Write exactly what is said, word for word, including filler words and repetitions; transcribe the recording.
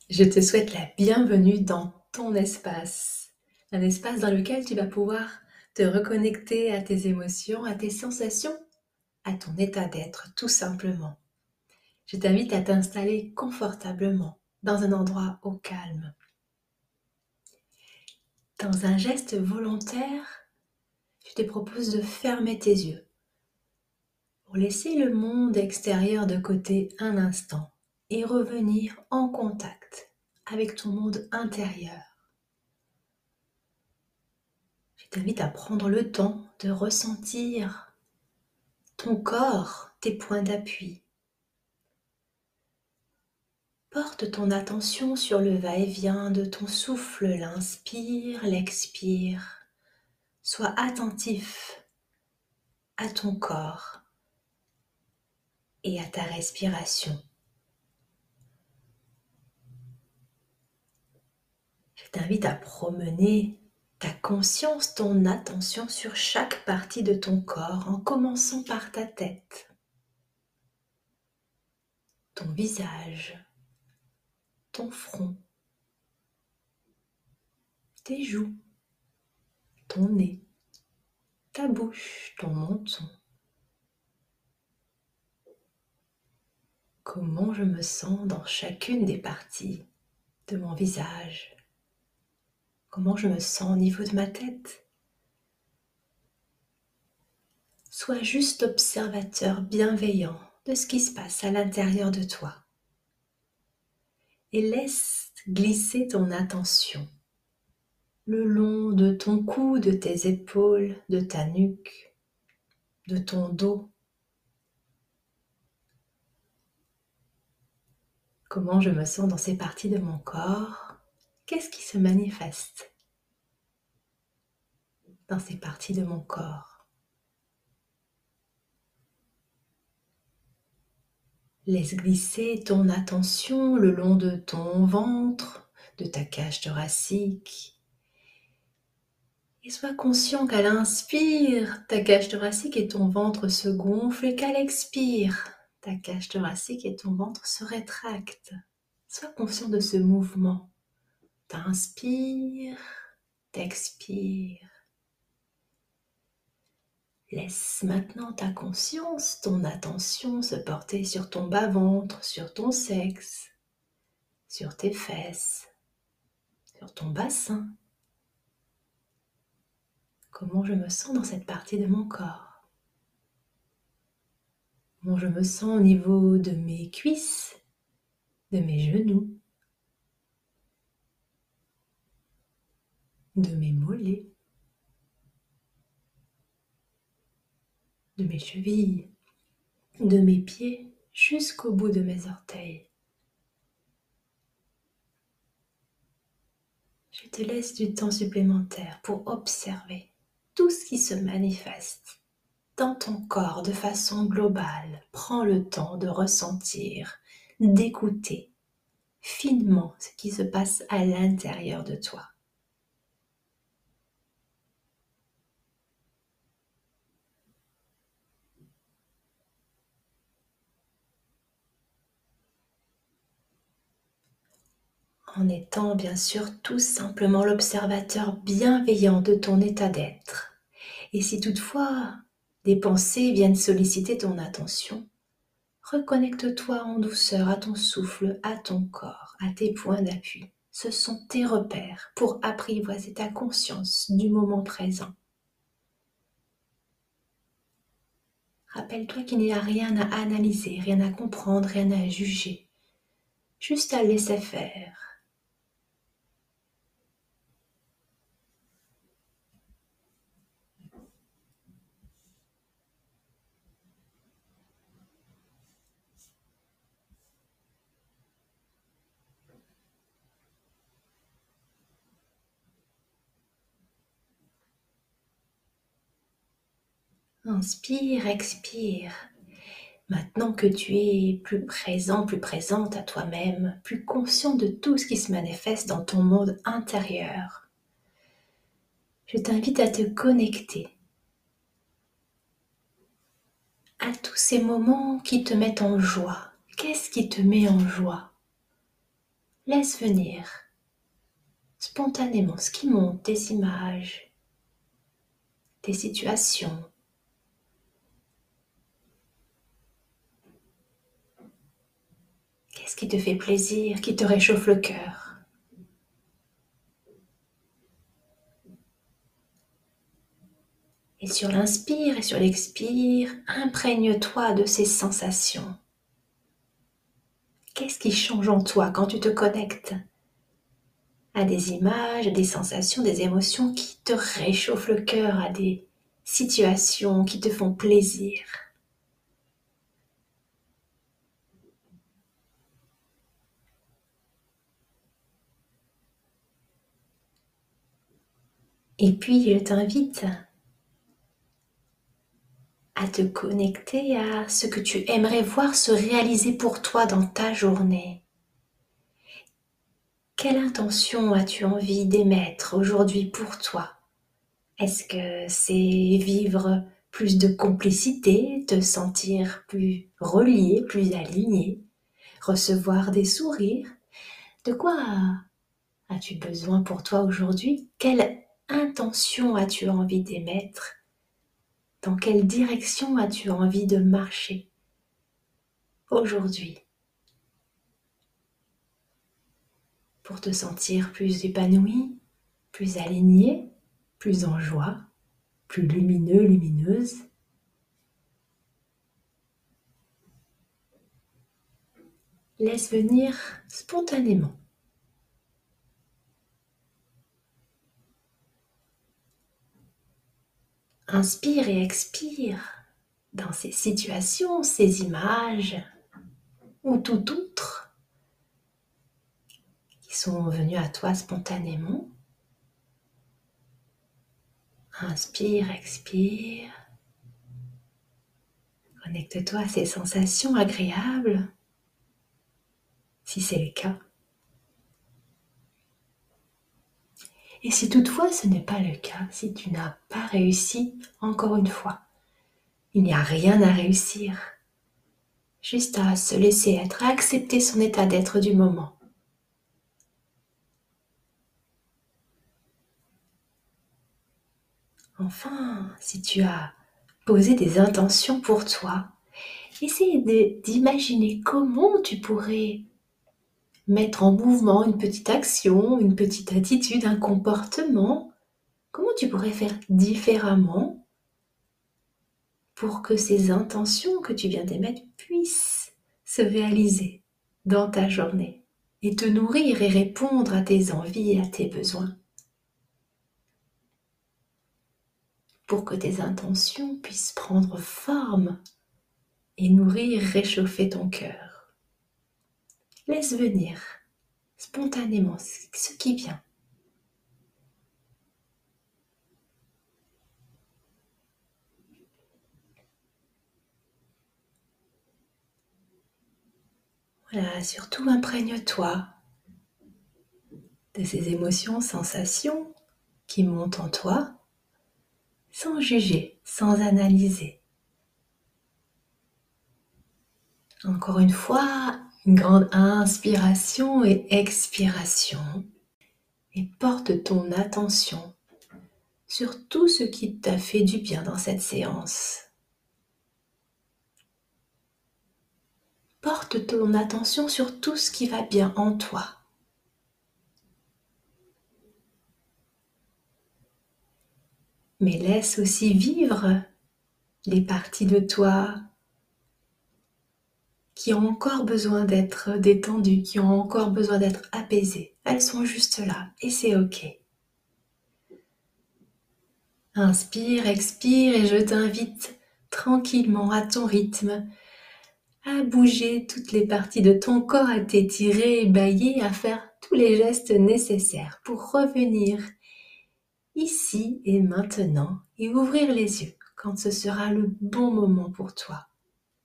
Je te souhaite la bienvenue dans ton espace, un espace dans lequel tu vas pouvoir te reconnecter à tes émotions, à tes sensations, à ton état d'être tout simplement. Je t'invite à t'installer confortablement dans un endroit au calme. Dans un geste volontaire, je te propose de fermer tes yeux pour laisser le monde extérieur de côté un instant et revenir en contact avec ton monde intérieur. Je t'invite à prendre le temps de ressentir ton corps, tes points d'appui. Porte ton attention sur le va-et-vient de ton souffle, l'inspire, l'expire. Sois attentif à ton corps et à ta respiration. Je t'invite à promener ta conscience, ton attention sur chaque partie de ton corps en commençant par ta tête, ton visage, ton front, tes joues, ton nez, ta bouche, ton menton. Comment je me sens dans chacune des parties de mon visage? Comment je me sens au niveau de ma tête? Sois juste observateur bienveillant de ce qui se passe à l'intérieur de toi. Et laisse glisser ton attention le long de ton cou, de tes épaules, de ta nuque, de ton dos. Comment je me sens dans ces parties de mon corps? Qu'est-ce qui se manifeste dans ces parties de mon corps? Laisse glisser ton attention le long de ton ventre, de ta cage thoracique. Et sois conscient qu'à l'inspire, ta cage thoracique et ton ventre se gonflent et qu'à l'expire, ta cage thoracique et ton ventre se rétractent. Sois conscient de ce mouvement. T'inspires, t'expires. Laisse maintenant ta conscience, ton attention se porter sur ton bas-ventre, sur ton sexe, sur tes fesses, sur ton bassin. Comment je me sens dans cette partie de mon corps? Comment je me sens au niveau de mes cuisses, de mes genoux, de mes mollets, de mes chevilles, de mes pieds jusqu'au bout de mes orteils. Je te laisse du temps supplémentaire pour observer tout ce qui se manifeste dans ton corps de façon globale. Prends le temps de ressentir, d'écouter finement ce qui se passe à l'intérieur de toi. En étant bien sûr tout simplement l'observateur bienveillant de ton état d'être. Et si toutefois des pensées viennent solliciter ton attention, reconnecte-toi en douceur à ton souffle, à ton corps, à tes points d'appui. Ce sont tes repères pour apprivoiser ta conscience du moment présent. Rappelle-toi qu'il n'y a rien à analyser, rien à comprendre, rien à juger, juste à laisser faire. Inspire, expire. Maintenant que tu es plus présent, plus présente à toi-même, plus conscient de tout ce qui se manifeste dans ton monde intérieur, je t'invite à te connecter à tous ces moments qui te mettent en joie. Qu'est-ce qui te met en joie? Laisse venir spontanément ce qui monte, des images, des situations. Qu'est-ce qui te fait plaisir, qui te réchauffe le cœur? Et sur l'inspire et sur l'expire, imprègne-toi de ces sensations. Qu'est-ce qui change en toi quand tu te connectes à des images, à des sensations, des émotions qui te réchauffent le cœur, à des situations qui te font plaisir? Et puis, je t'invite à te connecter à ce que tu aimerais voir se réaliser pour toi dans ta journée. Quelle intention as-tu envie d'émettre aujourd'hui pour toi? Est-ce que c'est vivre plus de complicité, te sentir plus relié, plus aligné, recevoir des sourires? De quoi as-tu besoin pour toi aujourd'hui? Quelle intention as-tu envie d'émettre? Dans quelle direction as-tu envie de marcher aujourd'hui pour te sentir plus épanoui, plus aligné, plus en joie, plus lumineux, lumineuse? Laisse venir spontanément. Inspire et expire dans ces situations, ces images ou tout autre qui sont venues à toi spontanément. Inspire, expire. Connecte-toi à ces sensations agréables, si c'est le cas. Et si toutefois ce n'est pas le cas, si tu n'as pas réussi, encore une fois, il n'y a rien à réussir. Juste à se laisser être, à accepter son état d'être du moment. Enfin, si tu as posé des intentions pour toi, essaye de- d'imaginer comment tu pourrais mettre en mouvement une petite action, une petite attitude, un comportement. Comment tu pourrais faire différemment pour que ces intentions que tu viens d'émettre puissent se réaliser dans ta journée et te nourrir et répondre à tes envies et à tes besoins, pour que tes intentions puissent prendre forme et nourrir, réchauffer ton cœur. Laisse venir spontanément ce qui vient. Voilà, surtout imprègne-toi de ces émotions, sensations qui montent en toi, sans juger, sans analyser. Encore une fois, une grande inspiration et expiration. Et porte ton attention sur tout ce qui t'a fait du bien dans cette séance. Porte ton attention sur tout ce qui va bien en toi. Mais laisse aussi vivre les parties de toi qui ont encore besoin d'être détendues, qui ont encore besoin d'être apaisées. Elles sont juste là et c'est ok. Inspire, expire et je t'invite tranquillement à ton rythme à bouger toutes les parties de ton corps, à t'étirer, bailler, à faire tous les gestes nécessaires pour revenir ici et maintenant et ouvrir les yeux quand ce sera le bon moment pour toi.